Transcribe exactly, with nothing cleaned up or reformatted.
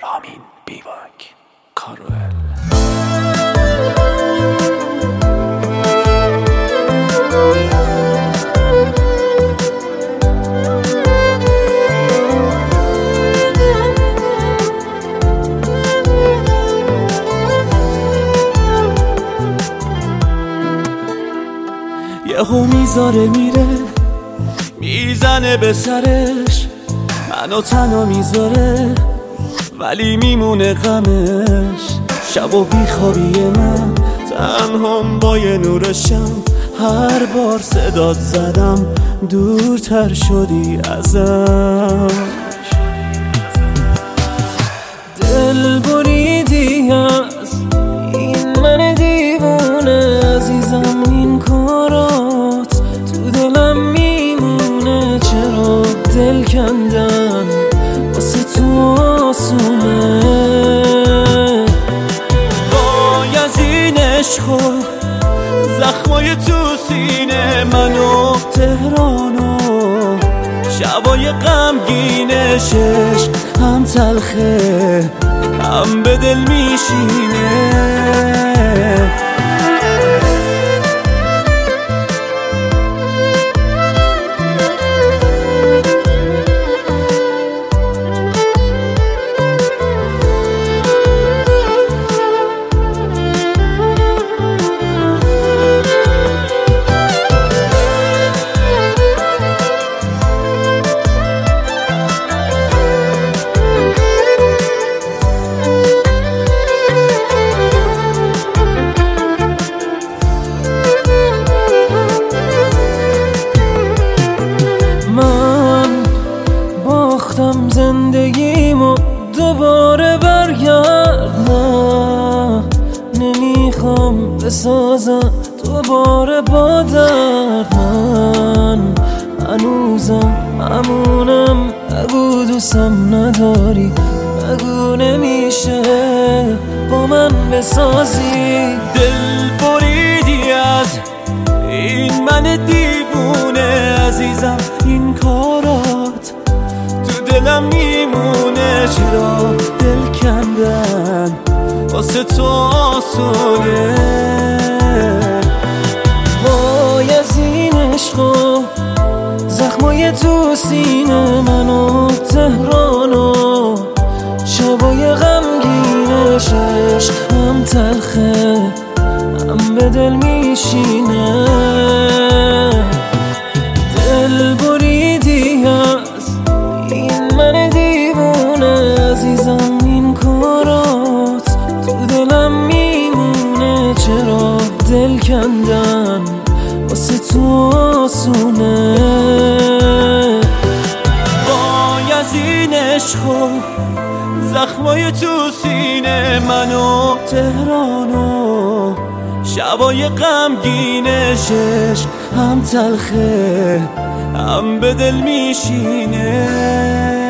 رامین بیواک کارول. یهو میذاره میره میزنه به سرش، منو تنها میذاره ولی میمونه غمش. شب و بیخوابی من تنهام با یه نور شم، هر بار صدات زدم دورتر شدی ازم. دل بریدی از این من دیوونه عزیزم، این کارات تو دلم میمونه. چرا دل کندن واسه تو آسونه؟ وای از این عشق و زخمای تو سینه من و تهرانو، شبای غمگینشش هم تلخه هم به دل میشینه. زندگیمو دوباره برگرد، نه نمیخوام بسازم دوباره با درد. من هنوزم همونم، بگو دوستم نداری، بگو نمیشه با من بسازی. دل بریدی از این من دیوونه عزیزم، این کارات دلم میمونه. چرا دل کندن واسه تو آسونه؟ وای از این عشق و زخمای تو سینه من و تهرانو، شبای غمگینش عشق هم تلخه هم به دل میشینه. دل بریدی از این من دیوونه عزیزم، این کارات تو دلم میمونه. چرا دل کندن واسه تو آسونه؟ وای از این عشق و زخمای تو سینه من و تهرانو، شبای غمگینشش هم تلخه هم به دل میشینه.